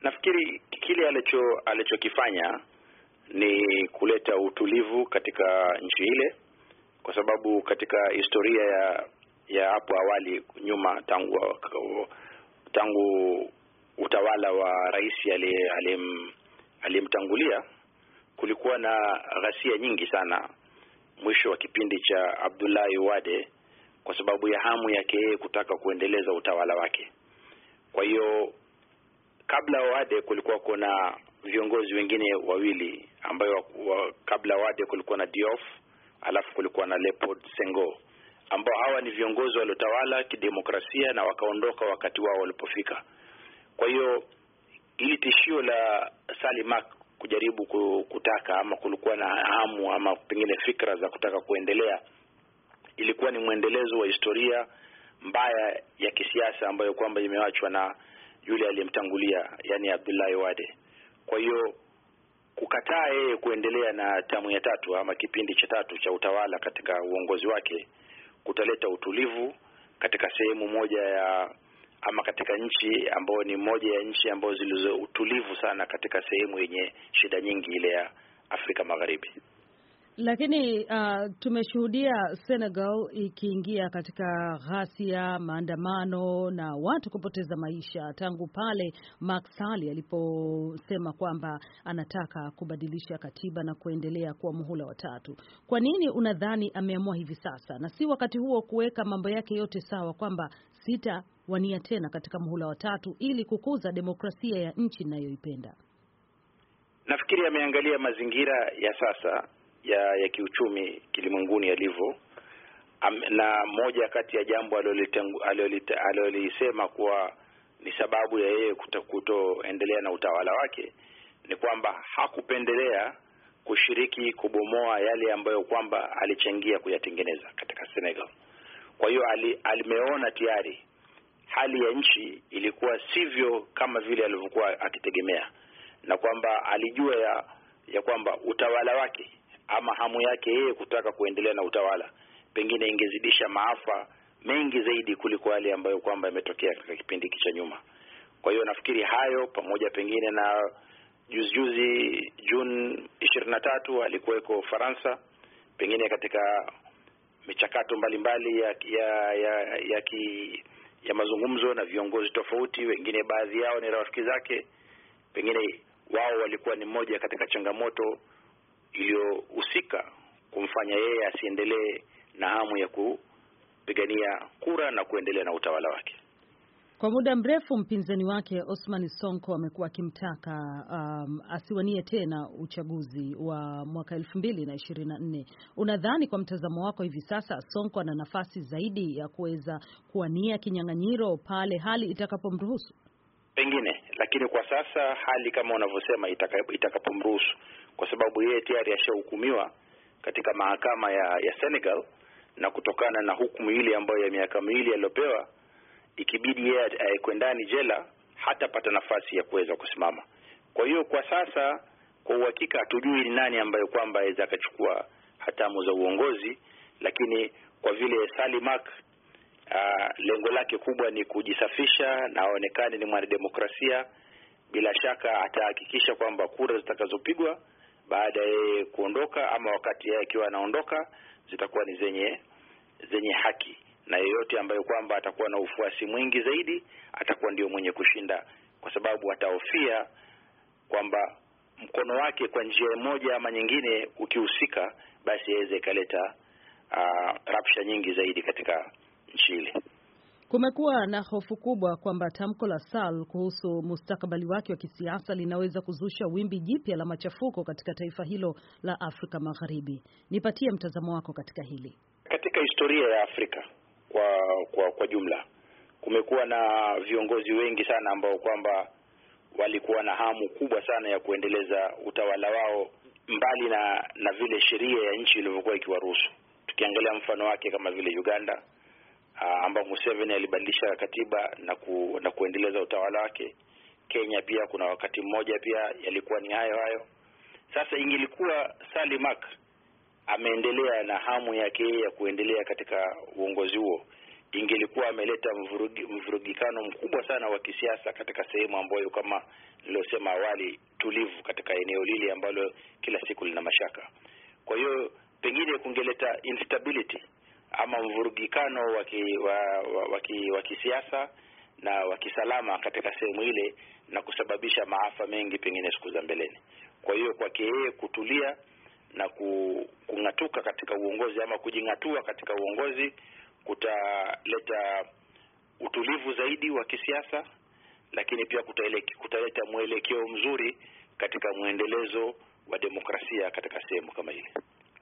Nafikiri kile alichokifanya ni kuleta utulivu katika nchi ile, kwa sababu katika historia ya hapo awali nyuma, tangu utawala wa rais aliyemtangulia, kulikuwa na ghasia nyingi sana mwisho wa kipindi cha Abdullahi Wade, kwa sababu ya hamu yake yeye kutaka kuendeleza utawala wake. Kwa hiyo kabla Wade kulikuwa kuna viongozi wengine wawili ambao kabla Wade kulikuwa na Diouf, alafu kulikuwa na Leopold Senghor, ambao hawa ni viongozi waliotawala kidemokrasia na wakaondoka wakati wao walipofika. Kwa hiyo ili tishio la Sally Mak kujaribu kutaka ama kulikuwa na hamu ama pengine fikra za kutaka kuendelea, ilikuwa ni muendelezo wa historia mbaya ya kisiasa ambayo kwamba imewachwa na yule aliyemtangulia, yani Abdullahi Wade. Kwa hiyo kukataa yeye kuendelea na tamu ya tatu ama kipindi cha tatu cha utawala katika uongozi wake kutaleta utulivu katika sehemu moja ama katika nchi ambayo ni moja ya nchi ambazo zilizo utulivu sana katika sehemu yenye shida nyingi ile ya Afrika Magharibi. Lakini tumeshuhudia Senegal ikiingia katika ghasia, maandamano na watu kupoteza maisha tangu pale Macky Sall aliposema kwamba anataka kubadilisha katiba na kuendelea kwa muhula wa tatu. Kwa nini unadhani ameamua hivi sasa na si wakati huo kuweka mambo yake yote sawa kwamba sitawania tena katika muhula wa tatu ili kukuza demokrasia ya nchi ninayoipenda? Nafikiri ameangalia mazingira ya sasa ya kiuchumi kilimwenguni yalivyo, na moja kati ya jambo alilolisema kuwa ni sababu ya yeye kutoendelea na utawala wake ni kwamba hakupendelea kushiriki kubomoa yale ambayo kwamba alichangia kuyatengeneza katika Senegal. Kwa hiyo alimeona tayari hali ya nchi ilikuwa sivyo kama vile alivyokuwa akitegemea, na kwamba alijua ya kwamba utawala wake ama hamu yake yeye kutaka kuendelea na utawala pengine ingezidisha maafa mengi zaidi kuliko yale ambayo kwamba yametokea katika kipindi cha nyuma. Kwa hiyo nafikiri hayo pamoja pengine na juzi June 23 alikuweko Faransa, pengine katika michakato mbalimbali ya mazungumzo na viongozi tofauti, wengine baadhi yao ni rafiki zake, pengine wao walikuwa ni mmoja katika changamoto iliyohusika kumfanya yeye asiendelee na hamu ya kupigania kura na kuendelea na utawala wake. Kwa muda mrefu mpinzani wake Ousmane Sonko amekuwa akimtaka asiwanie tena uchaguzi wa mwaka 2024. Unadhani kwa mtazamo wako hivi sasa Sonko ana nafasi zaidi ya kuweza kuwania kinyang'anyiro pale hali itakapomruhusu? Pengine, lakini kwa sasa hali kama unavyosema itakapomruhusu, kwa sababu yeye tayari ashahukumiwa katika mahakama ya Senegal, na kutokana na hukumu ile ambayo ya miaka miwili aliyopewa, ikibidi yeye kwendani jela, hatapata nafasi ya kuweza kusimama. Kwa hiyo kwa sasa kwa uhakika hatujui ni nani ambaye kwamba aweza akachukua hatamu za uongozi, lakini kwa vile Sally Mak lengo lake kubwa ni kujisafisha na aonekane ni mwanademokrasia, bila shaka atahakikisha kwamba kura zitakazopigwa baada ya kuondoka ama wakati yeye akiwa anaondoka zitakuwa ni zenye haki, na yeyote ambaye kwamba atakuwa na ufuasi mwingi zaidi atakuwa ndio mwenye kushinda, kwa sababu atahofia kwamba mkono wake kwa njia moja ama nyingine ukihusika, basi yaweze ikaleta rapsha nyingi zaidi katika nchi ile. Kumekuwa na hofu kubwa kwamba tamko la Sall kuhusu mustakabali wake wa kisiasa linaweza kuzusha wimbi jipya la machafuko katika taifa hilo la Afrika Magharibi. Nipatie mtazamo wako katika hili. Katika historia ya Afrika kwa jumla kumekuwa na viongozi wengi sana ambao kwamba walikuwa na hamu kubwa sana ya kuendeleza utawala wao mbali na vile sheria ya nchi ilivyokuwa ikiwaruhusu. Tukiangalia mfano wake kama vile Uganda, ambao Museveni alibadilisha katiba na kuendeleza utawala wake. Kenya pia kuna wakati mmoja pia yalikuwa ni hayo. Sasa ingelikuwa Sally Mak ameendelea na hamu yake ya kuendelea katika uongozi huo, ingelikuwa ameleta mvurugikano mkubwa sana wa kisiasa katika sehemu ambayo kama nilosema awali, tulivu katika eneo lile ambalo kila siku lina mashaka. Kwa hiyo pengine kungeleta instability ama mvurugikano wa kisiasa na wa kisalama katika sehemu ile, na kusababisha maafa mengi pengine siku za mbeleni. Kwa hiyo kwake yeye kutulia na kung'atuka katika uongozi ama kujing'atua katika uongozi kutaleta utulivu zaidi wa kisiasa, lakini pia kutaleta mwelekeo mzuri katika muendelezo wa demokrasia katika sehemu kama ile.